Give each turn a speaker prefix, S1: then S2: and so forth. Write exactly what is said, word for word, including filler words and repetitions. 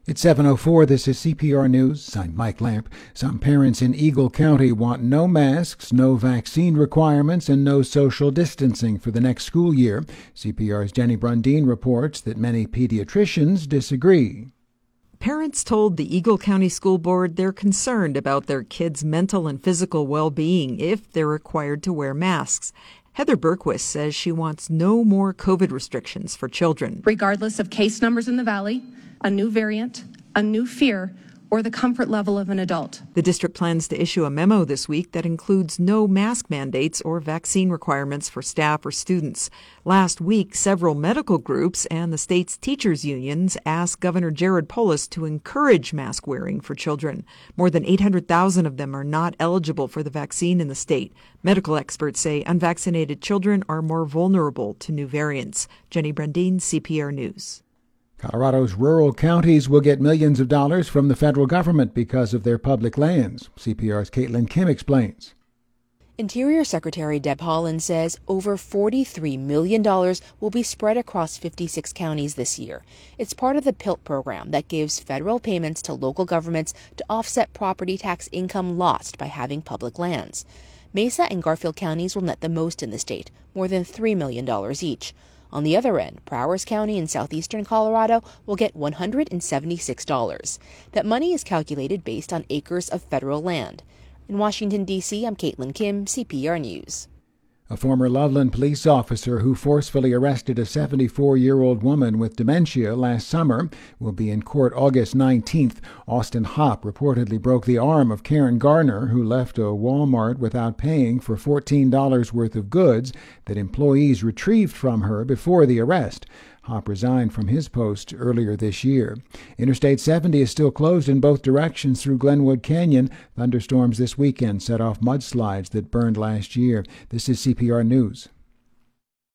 S1: It's seven oh four. This is C P R News. I'm Mike Lamp. Some parents in Eagle County want no masks, no vaccine requirements, and no social distancing for the next school year. C P R's Jenny Brundeen reports that many pediatricians disagree.
S2: Parents told the Eagle County School Board they're concerned about their kids' mental and physical well-being if they're required to wear masks. Heather Berquist says she wants no more COVID restrictions for children.
S3: Regardless of case numbers in the valley, a new variant, a new fear, or the comfort level of an adult.
S2: The district plans to issue a memo this week that includes no mask mandates or vaccine requirements for staff or students. Last week, several medical groups and the state's teachers' unions asked Governor Jared Polis to encourage mask wearing for children. More than eight hundred thousand of them are not eligible for the vaccine in the state. Medical experts say unvaccinated children are more vulnerable to new variants. Jenny Brundeen, C P R News.
S1: Colorado's rural counties will get millions of dollars from the federal government because of their public lands. C P R's Caitlin Kim explains.
S4: Interior Secretary Deb Haaland says over forty-three million dollars will be spread across fifty-six counties this year. It's part of the P I L T program that gives federal payments to local governments to offset property tax income lost by having public lands. Mesa and Garfield counties will net the most in the state, more than three million dollars each. On the other end, Prowers County in southeastern Colorado will get one hundred seventy-six dollars. That money is calculated based on acres of federal land. In Washington, D C, I'm Caitlin Kim, C P R News.
S1: A former Loveland police officer who forcefully arrested a seventy-four-year-old woman with dementia last summer will be in court August nineteenth. Austin Hopp reportedly broke the arm of Karen Garner, who left a Walmart without paying for fourteen dollars worth of goods that employees retrieved from her before the arrest. Hopp resigned from his post earlier this year. Interstate seventy is still closed in both directions through Glenwood Canyon. Thunderstorms this weekend set off mudslides that burned last year. This is C P R News.